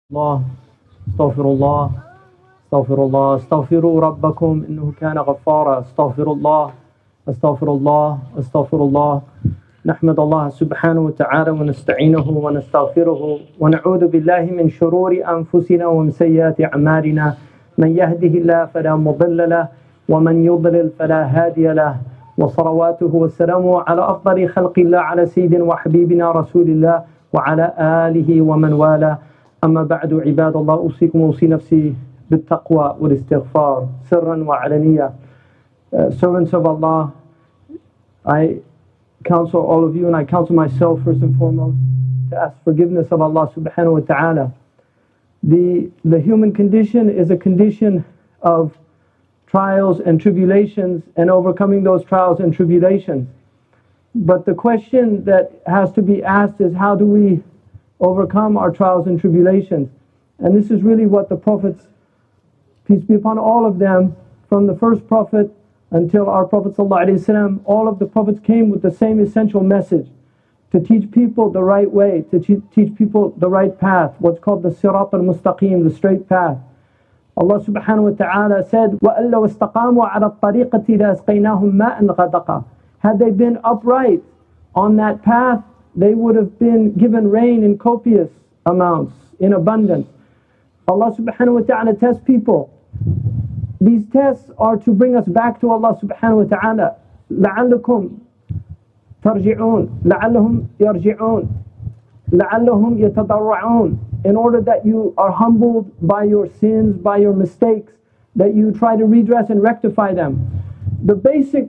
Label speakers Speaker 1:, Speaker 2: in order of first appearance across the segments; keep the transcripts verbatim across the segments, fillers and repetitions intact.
Speaker 1: الله استغفر الله استغفر الله استغفروا ربكم إنه كان غفارا استغفر الله استغفر الله استغفر الله نحمد الله سبحانه وتعالى ونستعينه ونستغفره ونعوذ بالله من شرور أنفسنا ومن سيئات أعمالنا من يهده الله فلا مضل له ومن يضلل فلا هادي له وصلواته وسلامه على أفضل خلق الله على سيدنا وحبيبنا رسول الله وعلى آله ومن والاه أما بعد عباد الله أوصيكم وأوصي نفسي بالتقوى والاستغفار سرا وعلانية. Uh, servants of Allah, I counsel all of you and I counsel myself first and foremost to ask forgiveness of Allah subhanahu wa ta'ala. The, the human condition is a condition of trials and tribulations and overcoming those trials and tribulations. But the question that has to be asked is, how do we overcome our trials and tribulations? And this is really what the prophets, peace be upon all of them, from the first prophet until our Prophet ﷺ, all of the prophets came with the same essential message: to teach people the right way, to teach people the right path, what's called the Sirat al-Mustaqim, the straight path. Allah subhanahu wa ta'ala said, وَأَن لَوْ اسْتَقَامُوا عَلَى الطَّرِيقَةِ لَأَسْقَيْنَاهُمْ مَاءً غَدَقًا. Had they been upright on that path, they would have been given rain in copious amounts, in abundance. Allah subhanahu wa ta'ala tests people. These tests are to bring us back to Allah subhanahu wa ta'ala. لَعَلَّكُمْ تَرْجِعُونَ لَعَلَّهُمْ يَرْجِعُونَ لَعَلَّهُمْ يَتَضَرَّعُونَ. In order that you are humbled by your sins, by your mistakes, that you try to redress and rectify them. The basic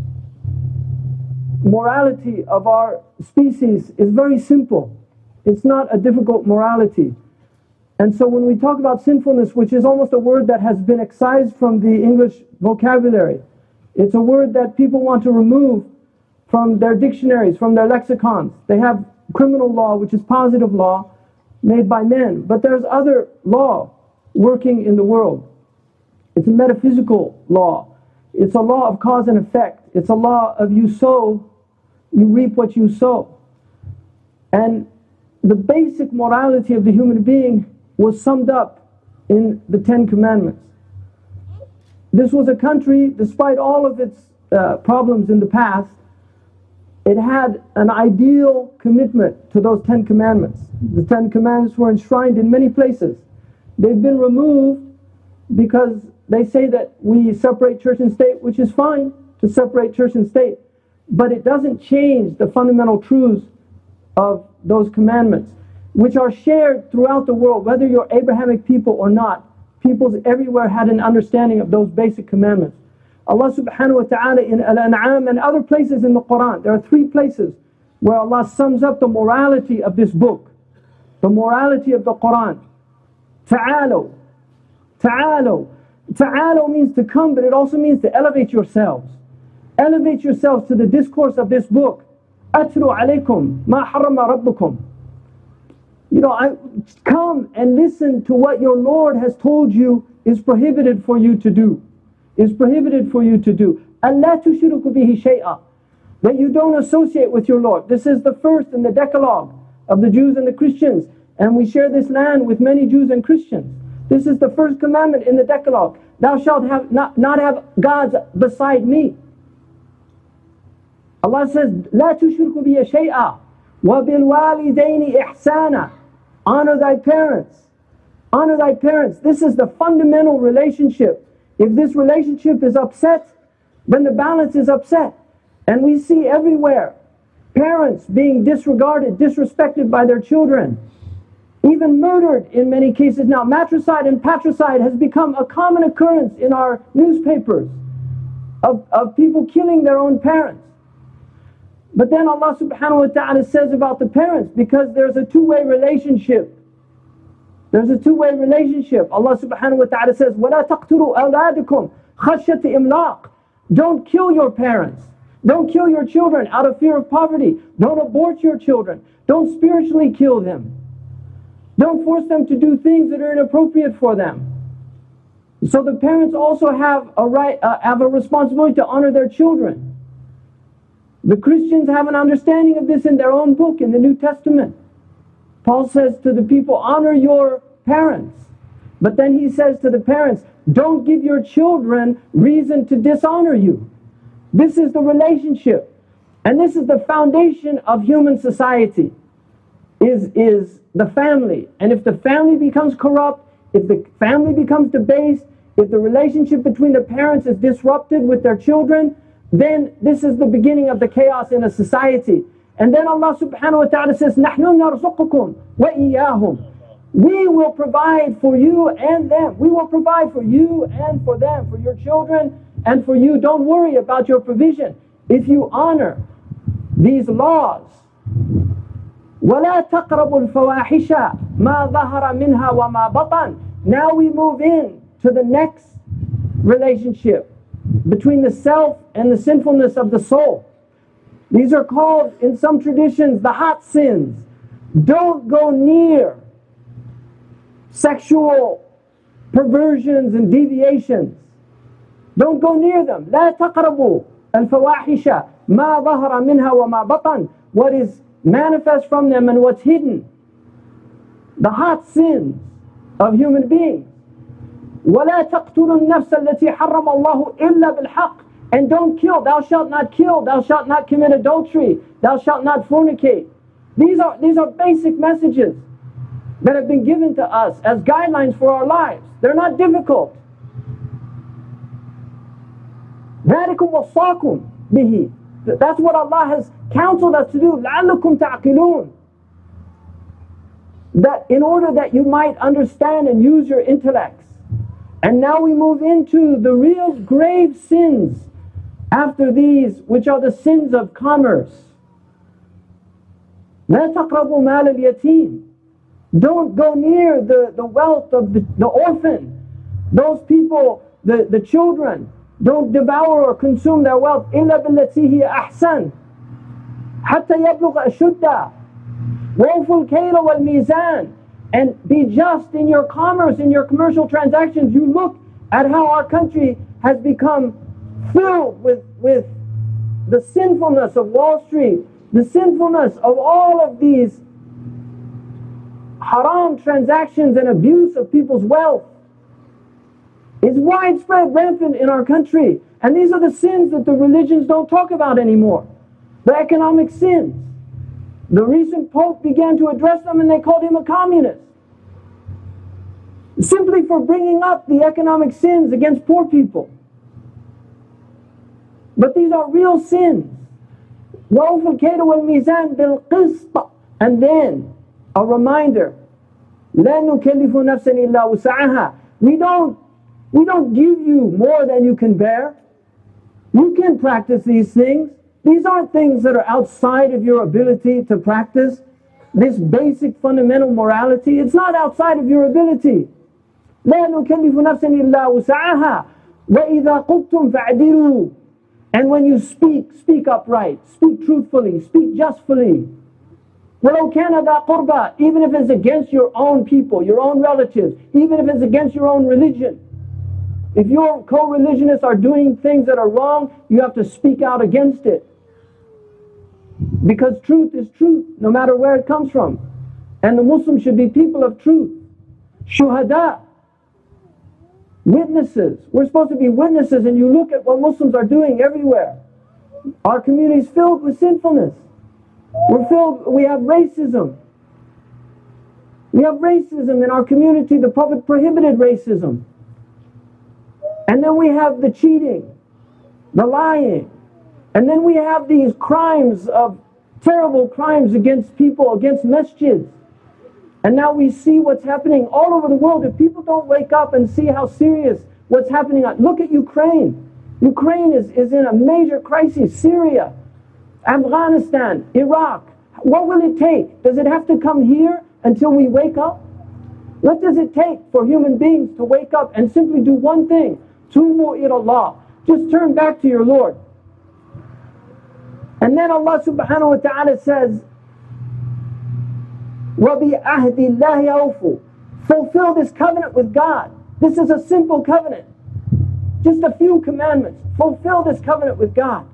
Speaker 1: morality of our species is very simple. It's not a difficult morality. And so when we talk about sinfulness, which is almost a word that has been excised from the English vocabulary, it's a word that people want to remove from their dictionaries, from their lexicons. They have criminal law, which is positive law, made by men. But there's other law working in the world. It's a metaphysical law. It's a law of cause and effect. It's a law of you sow, you reap what you sow. And the basic morality of the human being was summed up in the Ten Commandments. This was a country, despite all of its uh, problems in the past, it had an ideal commitment to those Ten Commandments. The Ten Commandments were enshrined in many places. They've been removed because they say that we separate church and state, which is fine to separate church and state, but it doesn't change the fundamental truths of those commandments, which are shared throughout the world. Whether you're Abrahamic people or not, peoples everywhere had an understanding of those basic commandments. Allah subhanahu wa ta'ala in Al-An'am and other places in the Quran, there are three places where Allah sums up the morality of this book, the morality of the Quran. Ta'alaw, ta'alaw. Ta'alaw means to come, but it also means to elevate yourselves. Elevate yourselves to the discourse of this book. Atlu alaykum ma harrama rabbukum. You know, I, come and listen to what your Lord has told you is prohibited for you to do. Is prohibited for you to do. Allah tushriku bihi shay'a. That you don't associate with your Lord. This is the first in the Decalogue of the Jews and the Christians. And we share this land with many Jews and Christians. This is the first commandment in the Decalogue. Thou shalt have not, not have gods beside me. Allah says, La tushriku bihi shay'a. Wa bil walidaini ihsana. Honor thy parents. Honor thy parents. This is the fundamental relationship. If this relationship is upset, then the balance is upset. And we see everywhere parents being disregarded, disrespected by their children, even murdered in many cases now. Matricide and patricide has become a common occurrence in our newspapers of, of people killing their own parents. But then Allah subhanahu wa ta'ala says about the parents, because there's a two-way relationship. There's a two-way relationship. Allah subhanahu wa ta'ala says, وَلَا تَقْتُلُوا أَوْلَادِكُمْ خَشْيَةِ إِمْلَاقٍ. Don't kill your parents. Don't kill your children out of fear of poverty. Don't abort your children. Don't spiritually kill them. Don't force them to do things that are inappropriate for them. So the parents also have a right, uh, have a responsibility to honor their children. The Christians have an understanding of this in their own book, in the New Testament. Paul says to the people, honor your parents. But then he says to the parents, don't give your children reason to dishonor you. This is the relationship. And this is the foundation of human society, is, is the family. And if the family becomes corrupt, if the family becomes debased, if the relationship between the parents is disrupted with their children, then this is the beginning of the chaos in a society. And then Allah subhanahu wa ta'ala says, نَحْنُ نَرْزُقُكُمْ وَإِيَّاهُمْ. We will provide for you and them. We will provide for you and for them, for your children and for you. Don't worry about your provision. If you honor these laws, وَلَا تَقْرَبُوا الْفَوَاحِشَ مَا ظَهَرَ مِنْهَا وَمَا بَطَنَ. Now we move in to the next relationship between the self and the sinfulness of the soul. These are called, in some traditions, the hot sins. Don't go near sexual perversions and deviations. Don't go near them. لا تقربوا الفواحش ما ظهر منها وما بطن. What is manifest from them and what's hidden. The hot sins of human beings. وَلَا تَقْتُلُوا النَّفْسَ الَّتِي حَرَّمَ اللَّهُ إِلَّا بِالْحَقِّ. And don't kill. Thou shalt not kill. Thou shalt not commit adultery. Thou shalt not fornicate. These are, these are basic messages that have been given to us as guidelines for our lives. They're not difficult. ذَلِكُمْ وَصَّاكُمْ بِهِ. That's what Allah has counseled us to do. لَعَلَّكُمْ تَعْقِلُونَ. That in order that you might understand and use your intellects. And now we move into the real grave sins after these, which are the sins of commerce. لَا تَقْرَبُوا مَالَ الْيَتِيمِ. Don't go near the, the wealth of the, the orphan. Those people, the, the children. Don't devour or consume their wealth. إِلَّا بِالَّتِي هِيَ أَحْسَنُ حَتَّى يَبْلُغَ أَشُدَّهُ وَأَوْفُوا الْكَيْلَ وَالْمِيزَانَ. And be just in your commerce, in your commercial transactions. You look at how our country has become filled with, with the sinfulness of Wall Street, the sinfulness of all of these haram transactions and abuse of people's wealth. It's widespread, rampant in our country. And these are the sins that the religions don't talk about anymore. The economic sins. The recent Pope began to address them and they called him a communist. Simply for bringing up the economic sins against poor people. But these are real sins. وَأَوْفُوا الْكَيْلَ وَالْمِيزَانَ بِالْقِسْطِ. And then, a reminder, لَا نُكَلِّفُ نَفْسًا إِلَّا وُسَعَهَا. We don't We don't give you more than you can bear. You can practice these things. These aren't things that are outside of your ability to practice. This basic fundamental morality, it's not outside of your ability. لا نكلف نفسا إلا وسعها وإذا قلتم فاعدلوا. And when you speak, speak upright, speak truthfully, speak justly. وَلَوْ كَانَ ذَا قُرْبَى. Even if it's against your own people, your own relatives, even if it's against your own religion. If your co-religionists are doing things that are wrong, you have to speak out against it. Because truth is truth, no matter where it comes from. And the Muslims should be people of truth. Shuhada. Witnesses. We're supposed to be witnesses, and you look at what Muslims are doing everywhere. Our community is filled with sinfulness. We're filled, we have racism. We have racism in our community. The Prophet prohibited racism. And then we have the cheating, the lying. And then we have these crimes of, terrible crimes against people, against masjids. And now we see what's happening all over the world. If people don't wake up and see how serious what's happening, look at Ukraine. Ukraine is, is in a major crisis. Syria, Afghanistan, Iraq. What will it take? Does it have to come here until we wake up? What does it take for human beings to wake up and simply do one thing? Tubu ilallah. Just turn back to your Lord. And then Allah subhanahu wa ta'ala says, وَبِعَهْدِ اللَّهِ أَوْفُوا. Fulfill this covenant with God. This is a simple covenant. Just a few commandments. Fulfill this covenant with God.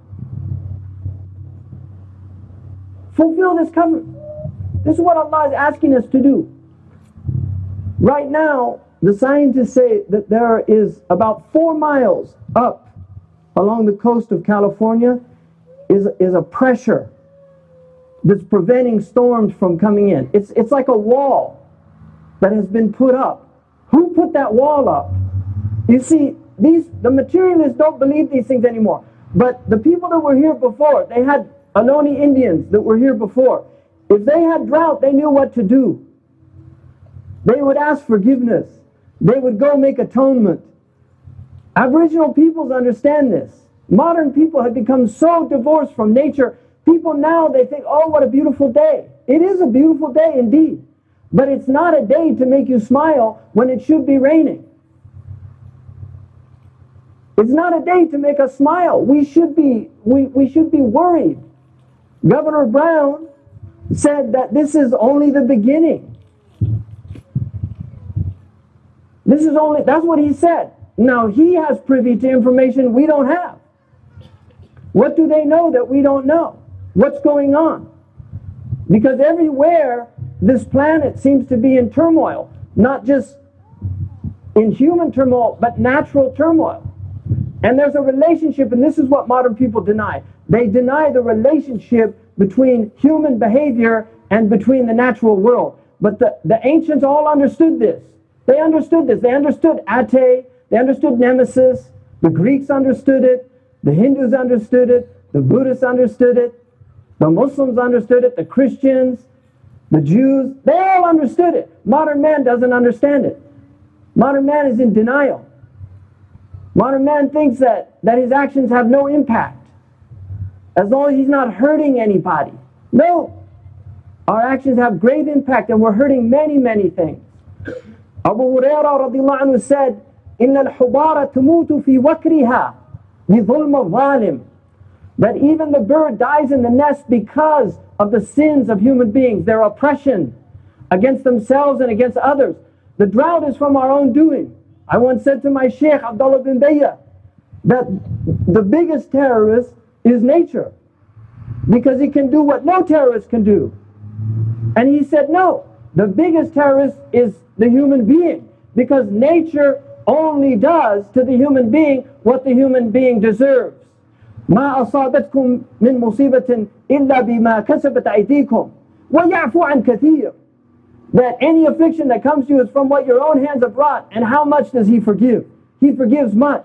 Speaker 1: Fulfill this covenant. This is what Allah is asking us to do. Right now, the scientists say that there is about four miles up along the coast of California is, is a pressure that's preventing storms from coming in. It's, it's like a wall that has been put up. Who put that wall up? You see, these the materialists don't believe these things anymore. But the people that were here before, they had Ohlone Indians that were here before. If they had drought, they knew what to do. They would ask forgiveness. They would go make atonement. Aboriginal peoples understand this. Modern people have become so divorced from nature. People now, they think, oh, what a beautiful day. It is a beautiful day indeed. But it's not a day to make you smile when it should be raining. It's not a day to make us smile. We should be, we, we should be worried. Governor Brown said that this is only the beginning. This is only, that's what he said. Now he has privy to information we don't have. What do they know that we don't know? What's going on? Because everywhere this planet seems to be in turmoil, not just in human turmoil, but natural turmoil. And there's a relationship, and this is what modern people deny. They deny the relationship between human behavior and between the natural world. But the, the ancients all understood this. They understood this. They understood Ate, they understood Nemesis, the Greeks understood it, the Hindus understood it, the Buddhists understood it, the Muslims understood it, the Christians, the Jews, they all understood it. Modern man doesn't understand it. Modern man is in denial. Modern man thinks that, that his actions have no impact as long as he's not hurting anybody. No. Our actions have great impact and we're hurting many, many things. Abu Hurairah radiallahu anhu said, إِنَّ الْحُبَارَ تُمُوتُ فِي وَكْرِهَا بِظُلْمَ الظَّالِمِ. That even the bird dies in the nest because of the sins of human beings, their oppression against themselves and against others. The drought is from our own doing. I once said to my Sheikh Abdullah bin Bayya that the biggest terrorist is nature, because it can do what no terrorist can do. And he said no, the biggest terrorist is the human being, because nature only does to the human being what the human being deserves. ما أصابتكم من مصيبة إلا بما كسبت أيديكم ويعفو عن كثير. That any affliction that comes to you is from what your own hands have brought. And how much does He forgive? He forgives much.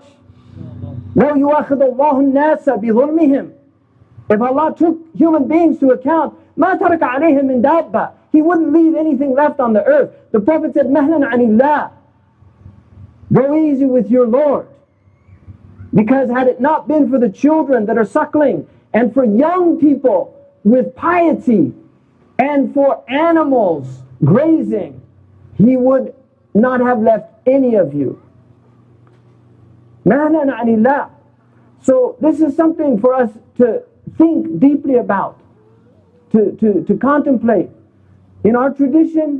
Speaker 1: لو يؤاخذ الله الناس بظلمهم. If Allah took human beings to account, ما ترك عليهم من دابة. He wouldn't leave anything left on the earth. The Prophet said, مهلا عن الله. Go easy with your Lord. Because had it not been for the children that are suckling, and for young people with piety, and for animals grazing, He would not have left any of you. مهلا عن الله. So this is something for us to think deeply about, to, to, to contemplate. In our tradition,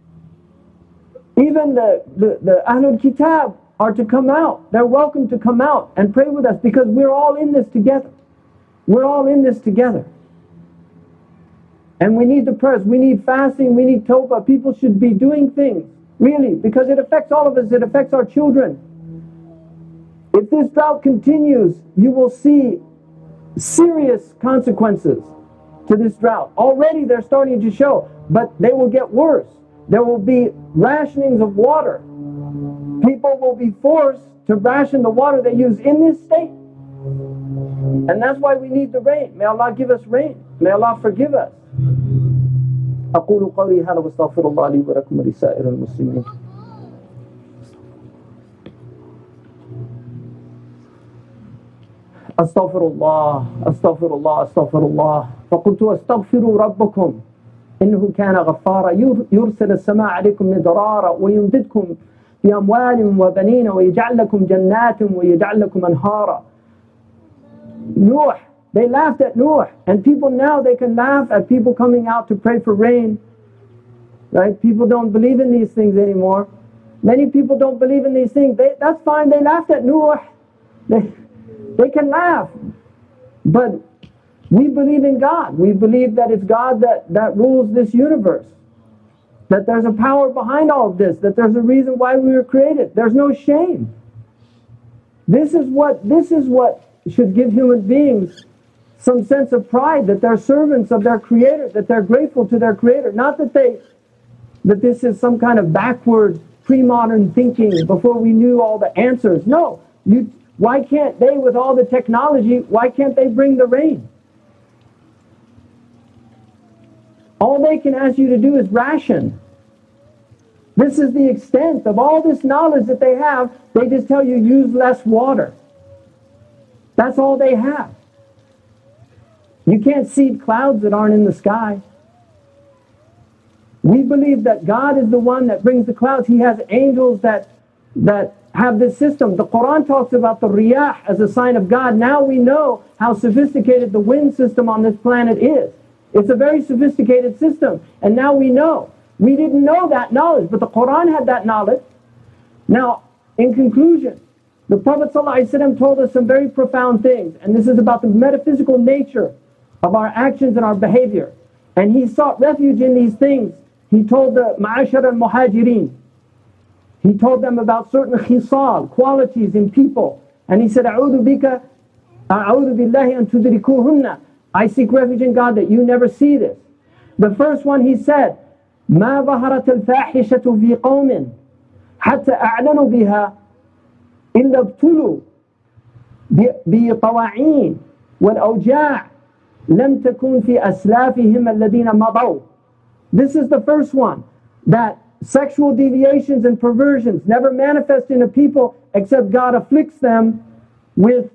Speaker 1: even the, the, the Ahlul Kitab are to come out. They're welcome to come out and pray with us, because we're all in this together. We're all in this together. And we need the prayers, we need fasting, we need tawbah. People should be doing things, really, because it affects all of us, it affects our children. If this drought continues, you will see serious consequences to this drought. Already they're starting to show, but they will get worse. There will be rationings of water. People will be forced to ration the water they use in this state. And that's why we need the rain. May Allah give us rain. May Allah forgive us. أقول قولي هذا واستغفر الله لي ولكم ولسائر المسلمين. أستغفر الله أستغفر الله أستغفر الله فقلت استغفروا ربكم إنه كان غفارا يرسل السماء عليكم مدرارا ويمددكم بأموال وبنين ويجعل لكم جنات ويجعل لكم أنهارا. Nuh, they laughed at Nuh, and people now, they can laugh at people coming out to pray for rain. Right? People don't believe in these things anymore. Many people don't believe in these things. They, that's fine, they laughed at Nuh. They, they can laugh. But we believe in God. We believe that it's God that, that rules this universe. that there's a power behind all of this, that there's a reason why we were created. There's no shame. This is what, this is what should give human beings some sense of pride, that they're servants of their Creator, that they're grateful to their Creator. Not that they, that this is some kind of backward, pre-modern thinking before we knew all the answers. No, you, why can't they, with all the technology, why can't they bring the rain? All they can ask you to do is ration. This is the extent of all this knowledge that they have. They just tell you use less water. That's all they have. You can't seed clouds that aren't in the sky. We believe that God is the one that brings the clouds. He has angels that, that have this system. The Quran talks about the riyah as a sign of God. Now we know how sophisticated the wind system on this planet is. It's a very sophisticated system. And now we know. We didn't know that knowledge, but the Quran had that knowledge. Now, in conclusion, the Prophet ﷺ told us some very profound things. And this is about the metaphysical nature of our actions and our behavior. And he sought refuge in these things. He told the Ma'ashar al-Muhajirin, he told them about certain khisal, qualities in people. And he said, A'udhu bika, a'udhu billahi an tudrikuhunna. I seek refuge in God that you never see this. The first one he said, ما ظهرت الفاحشة في قوم حتى أعلنوا بها إلا ابتلوا بطواعين والأوجاع لم تكن في أسلافهم الذين مضوا. This is the first one, that sexual deviations and perversions never manifest in a people except God afflicts them with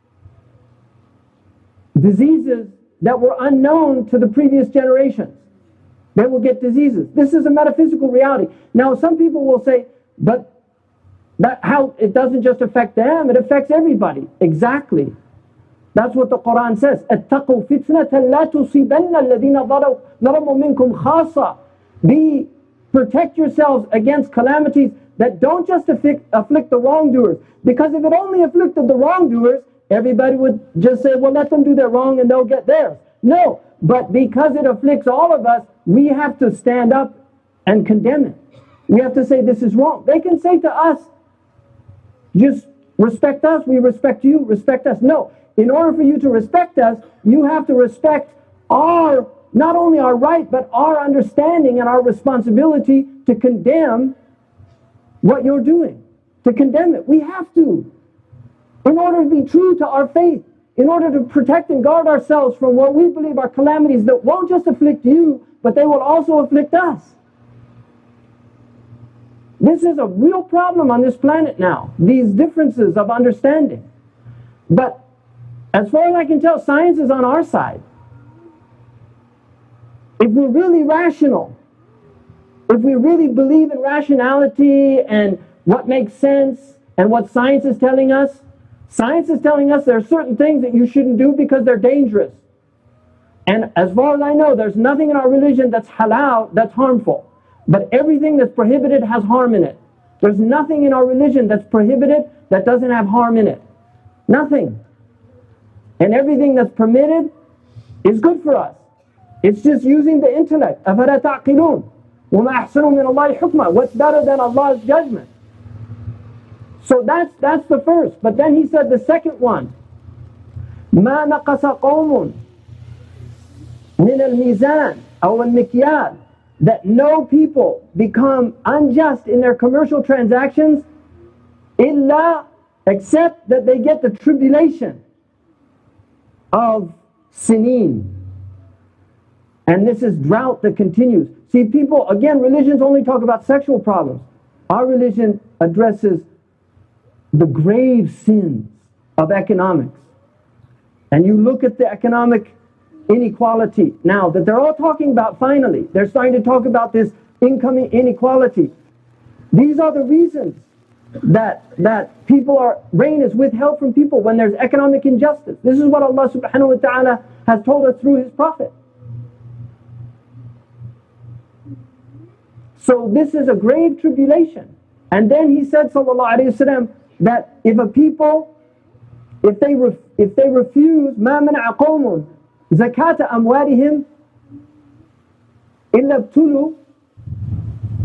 Speaker 1: diseases that were unknown to the previous generations. They will get diseases. This is a metaphysical reality. Now some people will say, but that how it doesn't just affect them, it affects everybody. Exactly. That's what the Quran says. اتقوا فتنة لا تصيبن الذين ظلموا منكم خاصة. Be, protect yourselves against calamities that don't just afflict, afflict the wrongdoers. Because if it only afflicted the wrongdoers, everybody would just say, well, let them do their wrong and they'll get theirs. No, but because it afflicts all of us, we have to stand up and condemn it. We have to say this is wrong. They can say to us, just respect us, we respect you, respect us. No, in order for you to respect us, you have to respect our, not only our right, but our understanding and our responsibility to condemn what you're doing, to condemn it. We have to. In order to be true to our faith, in order to protect and guard ourselves from what we believe are calamities that won't just afflict you, but they will also afflict us. This is a real problem on this planet now, these differences of understanding. But as far as I can tell, science is on our side. If we're really rational, if we really believe in rationality and what makes sense and what science is telling us, science is telling us there are certain things that you shouldn't do because they're dangerous. And as far as I know, there's nothing in our religion that's halal, that's harmful. But everything that's prohibited has harm in it. There's nothing in our religion that's prohibited that doesn't have harm in it. Nothing. And everything that's permitted is good for us. It's just using the intellect. أَفَلَا تَعْقِلُونَ وَمَا أَحْسَنُ مِنَ اللَّهِ حُكْمًا. What's better than Allah's judgment? So that's, that's the first. But then he said the second one, مَا نَقَصَ قَوْمٌ مِنَ الْمِيزَانِ أو الْمِكْيَالِ. That no people become unjust in their commercial transactions illa, except that they get the tribulation of sineen. And this is drought that continues. See, people, again, religions only talk about sexual problems. Our religion addresses the grave sins of economics. And you look at the economic inequality now that they're all talking about. Finally, they're starting to talk about this income inequality. These are the reasons that that people are rain is withheld from people when there's economic injustice. This is what Allah subhanahu wa ta'ala has told us through His Prophet. So this is a grave tribulation. And then he said, sallallahu alayhi wasallam, that if a people, if they ref, if they refuse ما منع قوم زكاة أموالهم إلا ابتلوا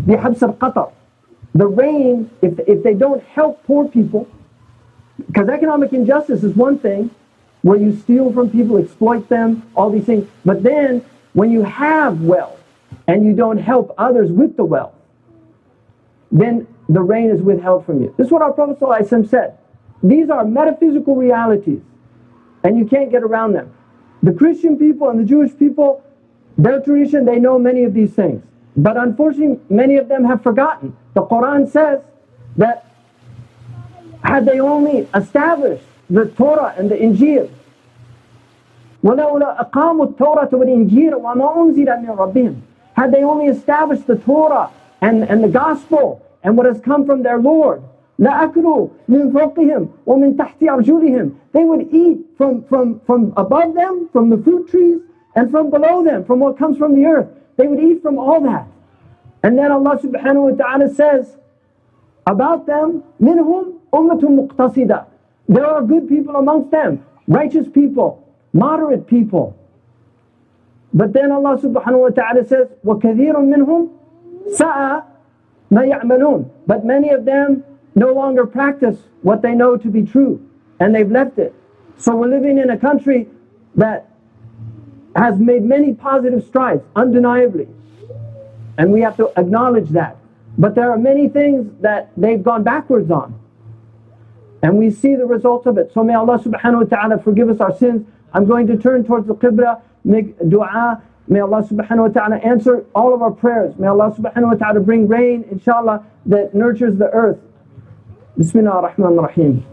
Speaker 1: بحبس القطر. The rain, if, if they don't help poor people, because economic injustice is one thing, where you steal from people, exploit them, all these things. But then, when you have wealth, and you don't help others with the wealth, then the rain is withheld from you. This is what our Prophet ﷺ said. These are metaphysical realities, and you can't get around them. The Christian people and the Jewish people, their tradition, they know many of these things. But unfortunately, many of them have forgotten. The Quran says that had they only established the Torah and the Injil, وَلَوْلَا أَقَامُوا التَّوْرَةَ وَالْإِنْجِيلَ وَمَا أُنزِلَ مِنْ رَبِّهِمْ. Had they only established the Torah and, and the Gospel and what has come from their Lord, لَأَكْلُوا مِنْ فَوْقِهِمْ وَمِنْ تَحْتِ أَرْجُلِهِمْ. They would eat from, from, from above them, from the fruit trees, and from below them, from what comes from the earth. They would eat from all that. And then Allah subhanahu wa ta'ala says about them, مِنْهُمْ أُمَّةٌ مُقْتَصِدَةٌ. There are good people amongst them, righteous people, moderate people. But then Allah subhanahu wa ta'ala says, وَكَثِيرٌ مِّنْهُمْ سَاءَ مَا يَعْمَلُونَ. But many of them no longer practice what they know to be true, and they've left it. So we're living in a country that has made many positive strides, undeniably. And we have to acknowledge that. But there are many things that they've gone backwards on. And we see the results of it. So may Allah subhanahu wa ta'ala forgive us our sins. I'm going to turn towards the Qibla, make dua. May Allah subhanahu wa ta'ala answer all of our prayers. May Allah subhanahu wa ta'ala bring rain, inshallah, that nurtures the earth. Bismillah ar-Rahman ar-Rahim.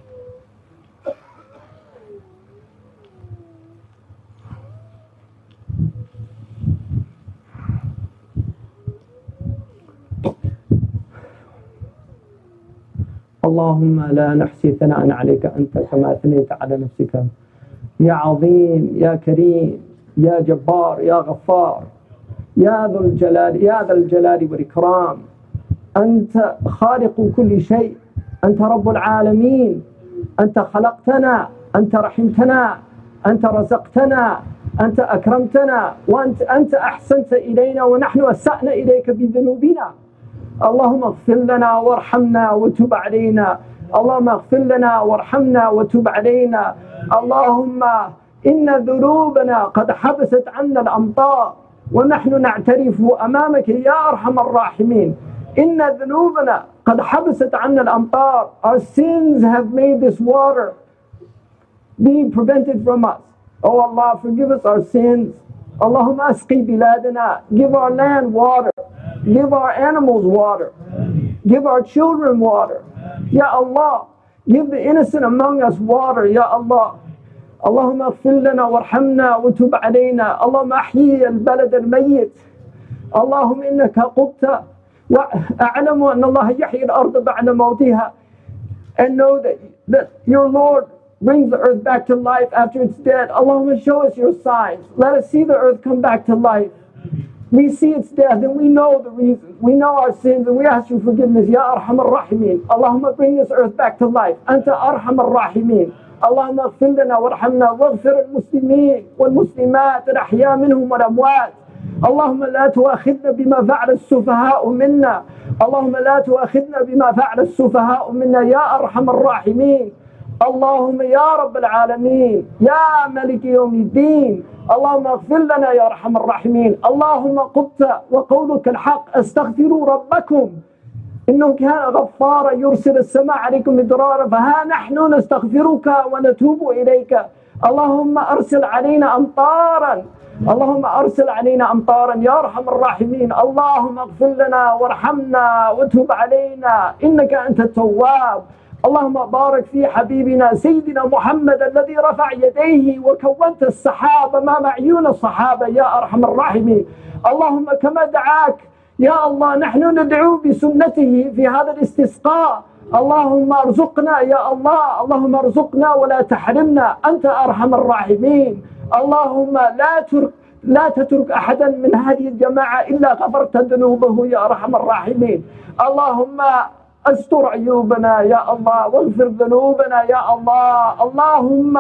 Speaker 1: اللهم لا نحصي ثناء عليك أنت كما أثنيت على نفسك يا عظيم يا كريم يا جبار يا غفار يا ذو الجلال يا ذا الجلال والإكرام. أنت خالق كل شيء، أنت رب العالمين، أنت خلقتنا، أنت رحمتنا، أنت رزقتنا، أنت أكرمتنا، وأنت أنت أحسنت إلينا ونحن أسأنا إليك بذنوبنا. اللهم اغفر لنا وارحمنا وتب علينا. اللهم اغفر لنا وارحمنا وتب علينا. اللهم إن ذنوبنا قد حبست عنا الأمطار ونحن نعترف أمامك يا أرحم الراحمين. إن ذنوبنا قد حبست عنا الأمطار. Our sins have made this water be prevented from us. Oh Allah, forgive us our sins. Allahumma asqi biladana. Give our land water. Give our animals water. Give our children water. Ya Allah, give the innocent among us water. Ya Allah. Allahumma اغفر لنا وارحمنا وتب علينا. اللهم أحيي البلد الميت. اللهم إنك قلت وأعلم أن الله يحيي الأرض بعد موتها. And know that, that your Lord brings the earth back to life after it's dead. Allahumma show us your signs. Let us see the earth come back to life. We see its death and we know the reasons. We know our sins and we ask you forgiveness. Ya Arham ar-Rahimin. Allahumma bring this earth back to life. Anta Arham ar-Rahimin. Allahumma اغفر لنا وارحمنا واغفر المسلمين والمسلمات الأحياء منهم والأموات. اللهم لا تؤاخذنا بما فعل السفهاء منا. اللهم لا تؤاخذنا بما فعل السفهاء منا يا أرحم الراحمين. اللهم يا رب العالمين يا ملك يوم الدين. اللهم اغفر لنا يا أرحم الراحمين. اللهم قلت وقولك الحق استغفروا ربكم إنه كان غفارا يرسل السماء عليكم مدرارا فها نحن نستغفرك ونتوب إليك. اللهم أرسل علينا أمطارا. اللهم أرسل علينا أمطارا يا أرحم الراحمين. اللهم اغفر لنا وارحمنا وتوب علينا إنك أنت التواب. اللهم بارك في حبيبنا سيدنا محمد الذي رفع يديه وكونت السحاب أمام عيون الصحابة يا أرحم الراحمين. اللهم كما دعاك يا الله نحن ندعو بسنته في هذا الاستسقاء. اللهم ارزقنا يا الله. اللهم ارزقنا ولا تحرمنا. أنت أرحم الراحمين. اللهم لا ترك لا تترك أحدا من هذه الجماعة إلا غفرت ذنوبه يا أرحم الراحمين. اللهم استر عيوبنا يا الله واغفر ذنوبنا يا الله. اللهم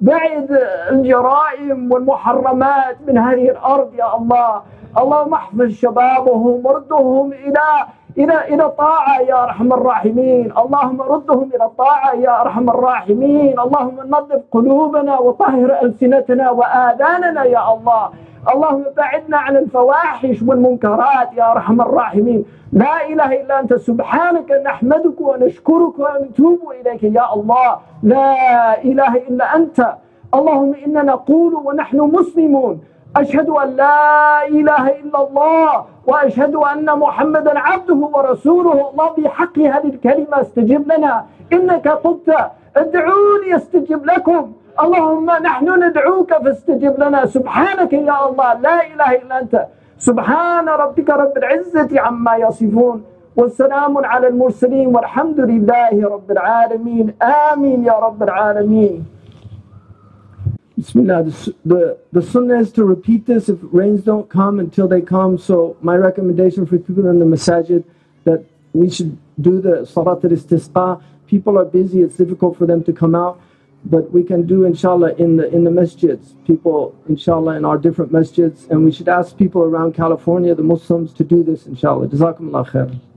Speaker 1: بعد الجرائم والمحرمات من هذه الأرض يا الله. اللهم احفظ شبابهم وردهم إلى إلى إلى طاعة يا أرحم الراحمين. اللهم ردهم إلى الطاعة يا أرحم الراحمين. اللهم نظف قلوبنا وطهر ألسنتنا وآذاننا يا الله. اللهم بعدنا عن الفواحش والمنكرات يا أرحم الراحمين. لا إله إلا أنت سبحانك نحمدك ونشكرك ونتوب إليك يا الله. لا إله إلا أنت. اللهم إنا نقول ونحن مسلمون أشهد أن لا إله إلا الله وأشهد أن محمدا عبده ورسوله. الله بحق هذه الكلمة استجب لنا. إنك قلت ادعوني استجب لكم. اللهم نحن ندعوك فاستجب لنا. سبحانك يا الله. لا إله إلا أنت. سبحان ربك رب العزة عما يصفون والسلام على المرسلين والحمد لله رب العالمين. آمين يا رب العالمين. Bismillah. The, the, the sunnah is to repeat this if rains don't come until they come. So my recommendation for people in the masajid that we should do the salat al-istisqa. People are busy, it's difficult for them to come out. But we can do inshallah in the in the masjids, people inshallah in our different masjids, and we should ask people around California, the Muslims, to do this inshallah. Jazakumullah khair.